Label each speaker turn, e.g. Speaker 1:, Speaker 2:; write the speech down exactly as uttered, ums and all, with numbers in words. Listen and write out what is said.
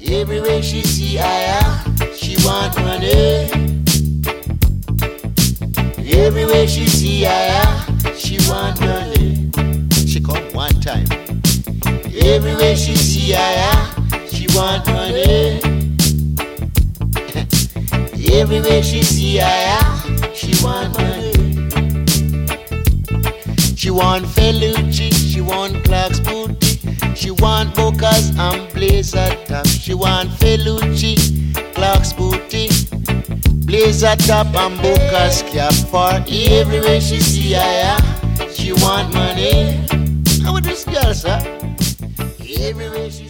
Speaker 1: Everywhere she see I, she want money. Everywhere she see I, she want money. She come one time. Everywhere she see I, she want money. Everywhere she see I, she want money. She want Felucci, she want Clark's booty, she want Bocas and Blazer top. She want Felucci, Clark's booty, Blazer top and Bocas cap. For everywhere she see I, she want money. How with this girl, sir? Everywhere she